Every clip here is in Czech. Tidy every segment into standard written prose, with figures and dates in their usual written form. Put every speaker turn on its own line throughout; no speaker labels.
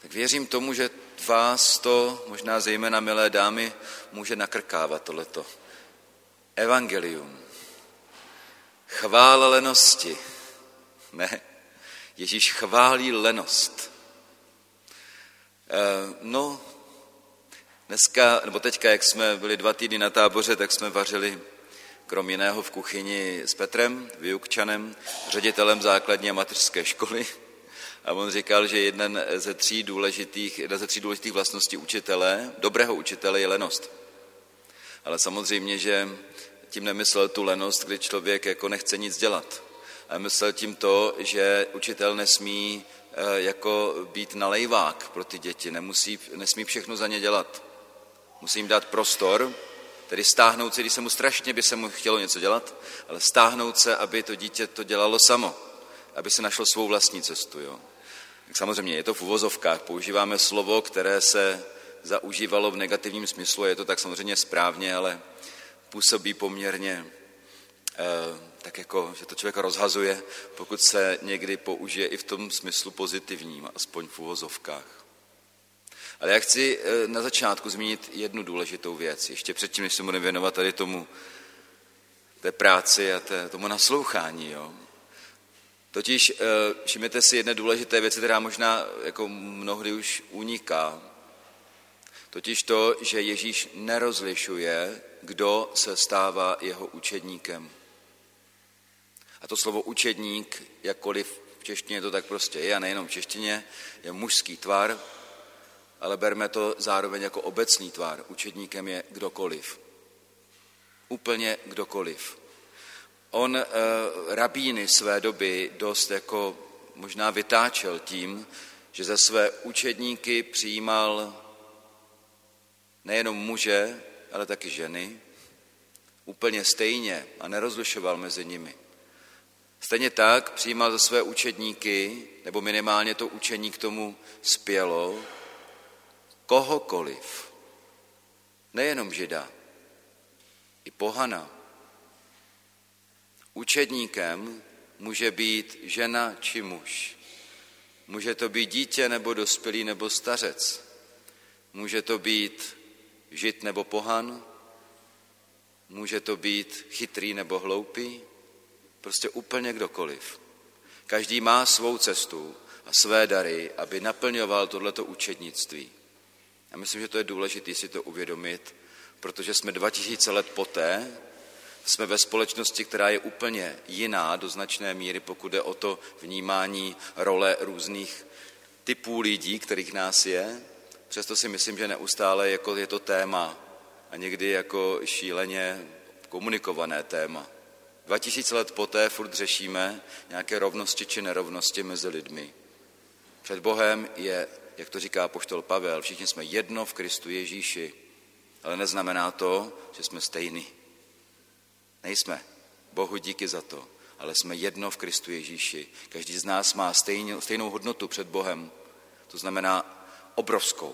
Tak věřím tomu, že vás to, možná zejména milé dámy, může nakrkávat tohleto. Evangelium. Chvála lenosti. Ne, Ježíš chválí lenost. Dneska, nebo teďka, jak jsme byli 2 týdny na táboře, tak jsme vařili krom jiného v kuchyni s Petrem, Vyukčanem, ředitelem základní a mateřské školy. A on říkal, že jedna ze 3 důležitých vlastností učitele, dobrého učitele, je lenost. Ale samozřejmě, že tím nemyslel tu lenost, kdy člověk jako nechce nic dělat. Ale myslel tím to, že učitel nesmí jako být nalejvák pro ty děti, nesmí všechno za ně dělat. Musí jim dát prostor, tedy stáhnout se, když by se mu chtělo něco dělat, ale stáhnout se, aby to dítě to dělalo samo, aby se našlo svou vlastní cestu. Jo. Tak samozřejmě je to v uvozovkách, používáme slovo, které se zaužívalo v negativním smyslu, je to tak samozřejmě správně, ale působí poměrně tak jako, že to člověk rozhazuje, pokud se někdy použije i v tom smyslu pozitivním, aspoň v uvozovkách. Ale já chci na začátku zmínit jednu důležitou věc, ještě předtím, než se budeme věnovat tady té práci a tomu naslouchání. Jo. Totiž všimněte si jedné důležité věci, která možná jako mnohdy už uniká. Totiž to, že Ježíš nerozlišuje, kdo se stává jeho učedníkem. A to slovo učedník, jakkoliv v češtině to tak prostě je, a nejenom v češtině, je mužský tvar, ale berme to zároveň jako obecný tvar. Učedníkem je kdokoliv. Úplně kdokoliv. On rabíny své doby dost jako možná vytáčel tím, že za své učedníky přijímal nejenom muže, ale taky ženy, úplně stejně a nerozlišoval mezi nimi. Stejně tak přijímal za své učedníky, nebo minimálně to učení k tomu spělo, kohokoliv, nejenom Žida, i pohana. Učedníkem může být žena či muž. Může to být dítě nebo dospělý nebo stařec. Může to být Žid nebo pohan. Může to být chytrý nebo hloupý. Prostě úplně kdokoliv. Každý má svou cestu a své dary, aby naplňoval tohleto učednictví. Já myslím, že to je důležité si to uvědomit, protože jsme 2000 let poté, jsme ve společnosti, která je úplně jiná do značné míry, pokud jde o to vnímání role různých typů lidí, kterých nás je. Přesto si myslím, že neustále jako je to téma a někdy jako šíleně komunikované téma. 2000 let poté furt řešíme nějaké rovnosti či nerovnosti mezi lidmi. Před Bohem je, jak to říká apoštol Pavel, všichni jsme jedno v Kristu Ježíši, ale neznamená to, že jsme stejní. Nejsme. Bohu díky za to, ale jsme jedno v Kristu Ježíši. Každý z nás má stejnou hodnotu před Bohem. To znamená obrovskou.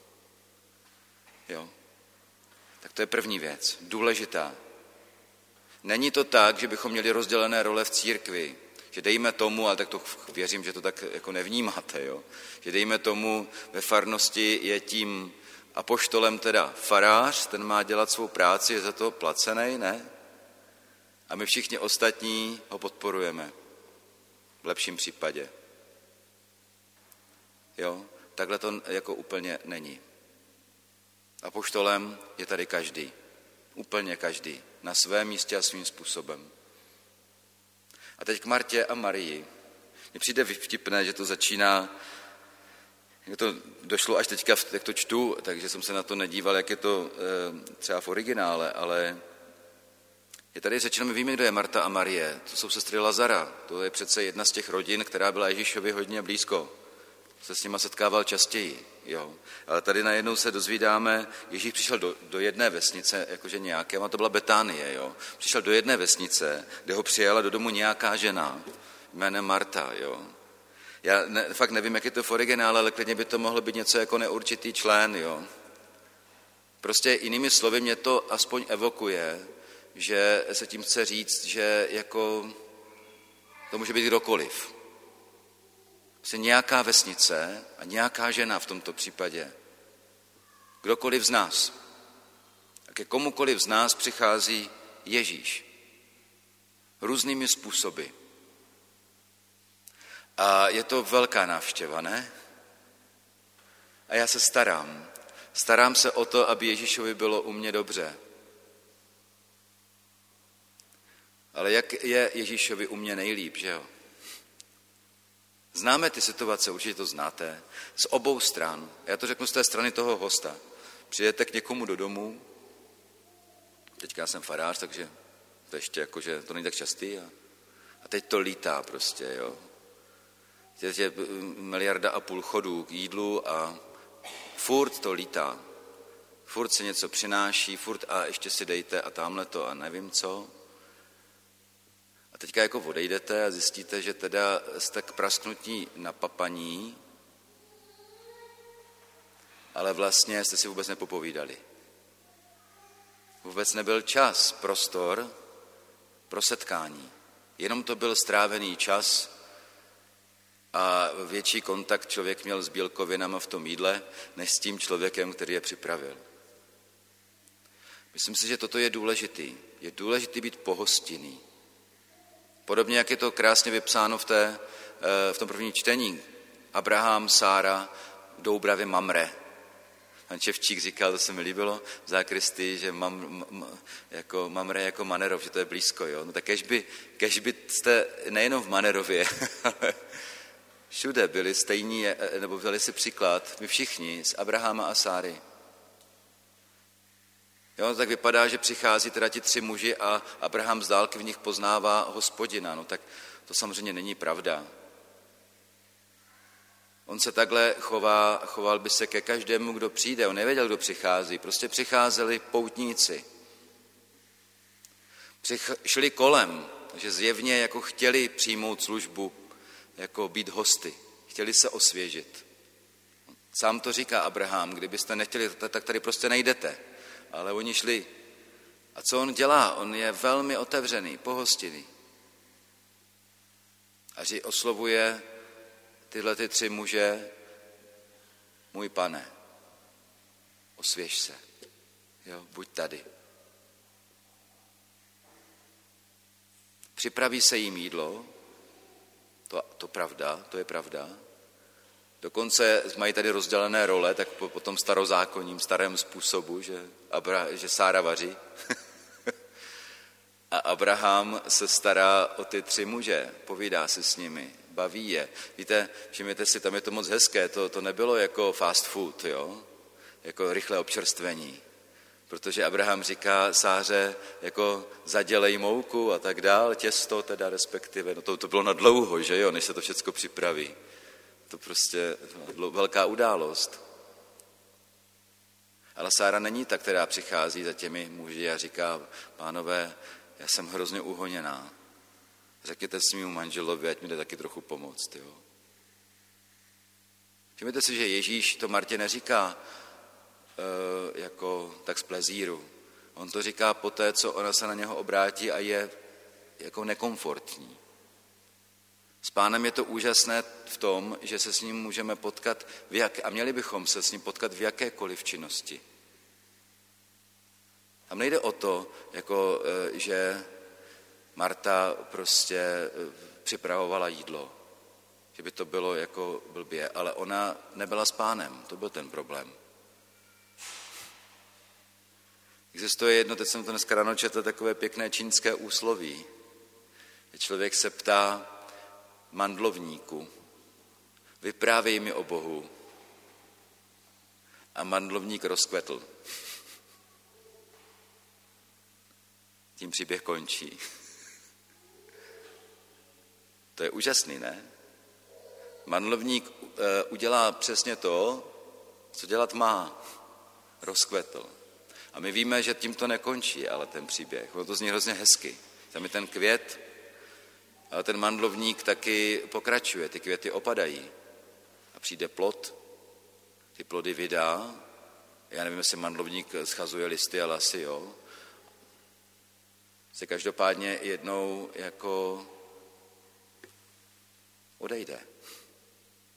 Jo? Tak to je první věc, důležitá. Není to tak, že bychom měli rozdělené role v církvi, že dejme tomu, ale tak to věřím, že to tak jako nevnímáte, jo? Že dejme tomu ve farnosti je tím apoštolem teda farář, ten má dělat svou práci, je za to placený, ne? A my všichni ostatní ho podporujeme. V lepším případě. Jo? Takhle to jako úplně není. Apoštolem je tady každý. Úplně každý. Na svém místě a svým způsobem. A teď k Martě a Marii. Mně přijde vtipné, že to začíná, to došlo až teďka, jak to čtu, takže jsem se na to nedíval, jak je to třeba v originále, ale je tady řečeno, my víme, kdo je Marta a Marie. To jsou sestry Lazara. To je přece jedna z těch rodin, která byla Ježíšovi hodně blízko. Se s nima setkával častěji. Jo. Ale tady najednou se dozvídáme, Ježíš přišel do jedné vesnice, jakože nějaké, a to byla Betánie. Jo. Přišel do jedné vesnice, kde ho přijala do domu nějaká žena, jménem Marta. Jo. Já fakt nevím, jak je to v originále, ale klidně by to mohlo být něco jako neurčitý člen. Jo. Prostě jinými slovy mě to aspoň evokuje, že se tím chce říct, že jako to může být kdokoliv. se nějaká vesnice a nějaká žena v tomto případě, kdokoliv z nás. A ke komukoliv z nás přichází Ježíš. Různými způsoby. A je to velká návštěva, ne? A já se starám. Starám se o to, aby Ježíšovi bylo u mě dobře. Ale jak je Ježíšovi u mě nejlíp, že jo? Známe ty situace, určitě to znáte, z obou stran. Já to řeknu z té strany toho hosta. Přijdete k někomu do domu, teďka jsem farář, takže to ještě jakože to není tak častý a teď to lítá prostě, jo. Teď je 1,5 miliardy chodů k jídlu a furt to lítá. Furt se něco přináší, furt a ještě si dejte a tamhle to a nevím co. A teďka jako odejdete a zjistíte, že teda jste k prasknutí na papaní, ale vlastně jste si vůbec nepopovídali. Vůbec nebyl čas, prostor pro setkání. Jenom to byl strávený čas a větší kontakt člověk měl s bílkovinama v tom jídle, než s tím člověkem, který je připravil. Myslím si, že toto je důležitý. Je důležitý být pohostinný. Podobně, jak je to krásně vypsáno v tom prvním čtení. Abraham, Sára, v Doubravě Mamre. Pan Čevčík říkal, to se mi líbilo v zákristii, že jako Mamre jako Manerov, že to je blízko. Jo? No tak kež by jste nejenom v Manerově, ale všude byli stejní, nebo vzali si příklad, my všichni, z Abrahama a Sáry. Jo, tak vypadá, že přichází teda ti 3 muži a Abraham z dálky v nich poznává Hospodina. No tak to samozřejmě není pravda. On se takhle choval by se ke každému, kdo přijde. On nevěděl, kdo přichází. Prostě přicházeli poutníci. Šli kolem, že zjevně jako chtěli přijmout službu, jako být hosty. Chtěli se osvěžit. Sám to říká Abraham, kdybyste nechtěli, tak tady prostě nejdete. Ale oni šli. A co on dělá? On je velmi otevřený, pohostinný. A oslovuje tyhle 3 muže, můj pane, osvěž se, jo, buď tady. Připraví se jim jídlo, to je pravda. Dokonce mají tady rozdělené role, tak po tom starozákonním, starém způsobu, že Sára vaří. A Abraham se stará o ty 3 muže, povídá si s nimi, baví je. Víte, všimněte si, tam je to moc hezké, to nebylo jako fast food, jo? Jako rychlé občerstvení. Protože Abraham říká Sáře, jako zadělej mouku a tak dál, těsto teda respektive, no to bylo na dlouho, že jo, než se to všecko připraví. To prostě velká událost. Ale Sára není ta, která přichází za těmi muži a říká, pánové, já jsem hrozně uhoněná. Řekněte svému manželovi, ať mi jde taky trochu pomoct. Jo. Všimněte si, že Ježíš to Martě neříká jako tak z plezíru. On to říká poté, co ona se na něho obrátí a je jako nekomfortní. S Pánem je to úžasné v tom, že se s ním můžeme potkat a měli bychom se s ním potkat v jakékoliv činnosti. Tam nejde o to, jako, že Marta prostě připravovala jídlo, že by to bylo jako blbě, ale ona nebyla s Pánem, to byl ten problém. Existuje jedno, teď jsem to dneska ráno četl, takové pěkné čínské úsloví. Člověk se ptá mandlovníku, vyprávěj mi o Bohu. A mandlovník rozkvetl. Tím příběh končí. To je úžasný, ne? Mandlovník udělá přesně to, co dělat má. Rozkvetl. A my víme, že tím to nekončí, ale ten příběh. Ono to zní hrozně hezky. Tam je ten květ, ale ten mandlovník taky pokračuje, ty květy opadají. A přijde plod, ty plody vydá. Já nevím, jestli mandlovník schazuje listy, ale asi jo. Se každopádně jednou jako odejde.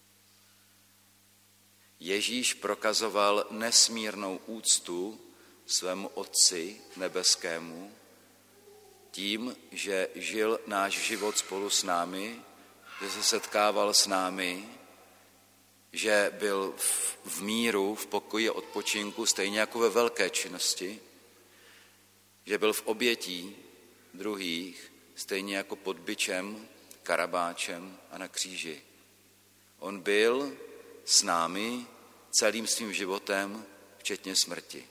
Ježíš prokazoval nesmírnou úctu svému Otci nebeskému tím, že žil náš život spolu s námi, že se setkával s námi, že byl v míru, v pokoji a odpočinku, stejně jako ve velké činnosti, že byl v obětí druhých, stejně jako pod bičem, karabáčem a na kříži. On byl s námi celým svým životem, včetně smrti.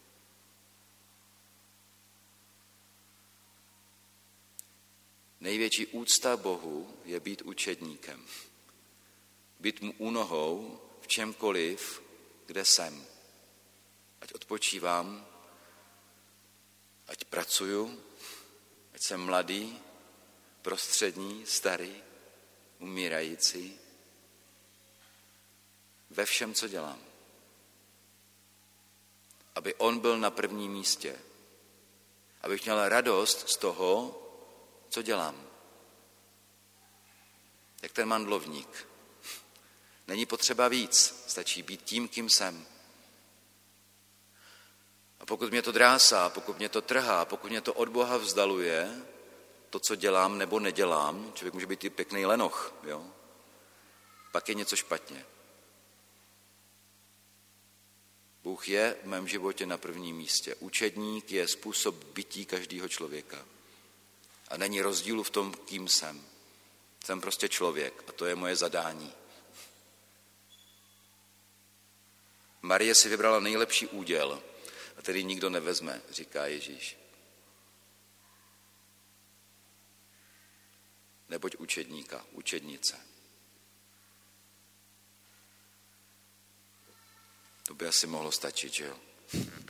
Největší úcta Bohu je být učedníkem. Být mu u nohou v čemkoliv, kde jsem. Ať odpočívám, ať pracuju, ať jsem mladý, prostřední, starý, umírající. Ve všem, co dělám. Aby on byl na prvním místě. Abych měl radost z toho, co dělám. Jak ten mandlovník. Není potřeba víc, stačí být tím, kým jsem. A pokud mě to drásá, pokud mě to trhá, pokud mě to od Boha vzdaluje, to, co dělám nebo nedělám, člověk může být i pěkný lenoch, jo? Pak je něco špatně. Bůh je v mém životě na prvním místě. Učedník je způsob bytí každého člověka. A není rozdílu v tom, kým jsem. Jsem prostě člověk a to je moje zadání. Marie si vybrala nejlepší úděl, a tedy nikdo nevezme, říká Ježíš. Neboť učedníka, učednice. To by asi mohlo stačit, že jo?